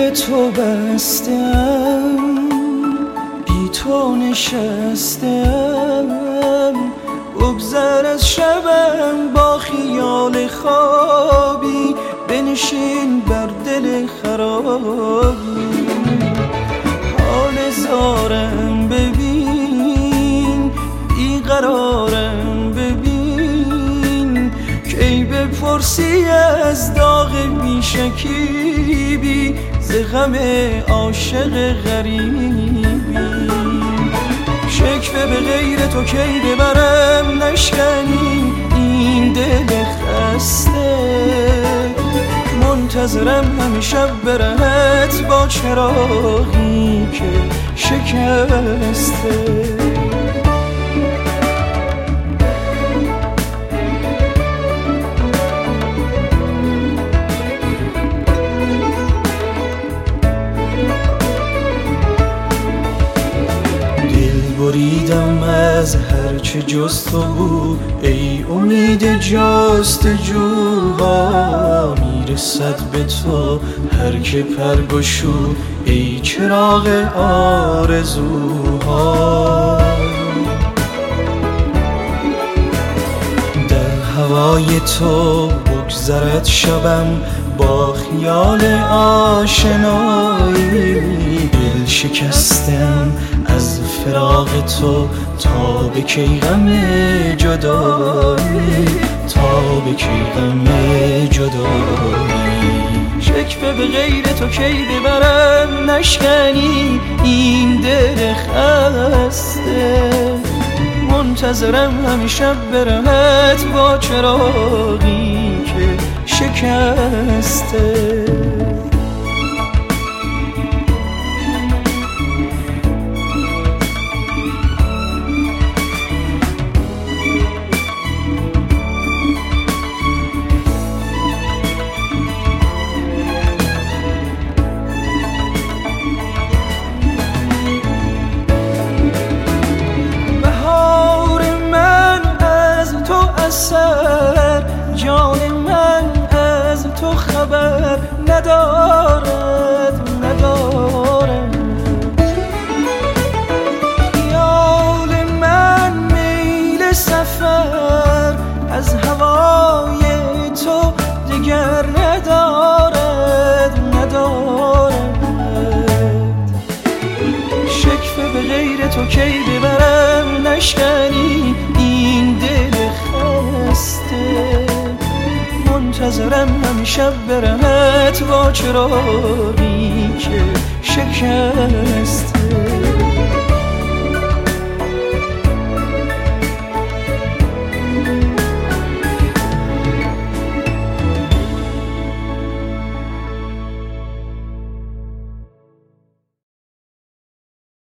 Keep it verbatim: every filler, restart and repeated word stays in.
به تو بستم، بی تو نشستم، بگذر از شبم با خیال خوابی، بنشین بر دل خرابی. حال زارم ببین، بیقرارم ببین، کی بپرسی از داغ بیشکیبی، ز غم عاشق غریبی. شکوه به غیر تو کی ببرم، نشکنی این دل خسته، منتظرم همه شب برهت با چراغی که شکسته. بریدم از هرچه جز تو بود، ای امید جستجوها، میرسد به تو هر که پر گشود، ای چراغ آرزوها. در هوای تو بگذرد شبم با خیال آشنایی، دل شکستم از فراق تو تا به کی غم جدایی، تا به کی غم جدایی. شکوه به غیر تو کی ببرم، نشکنی این دل خسته، منتظرم همه شب برهت با چراغی که شکسته. جان من از تو خبر ندارد ندارد، خیال من میل سفر از هوای تو دگر ندارد ندارد. شکوه به غیر تو کی ببرم، نشکنی این دل خسته، منتظرم همه شب برهت با چراغی که شکسته.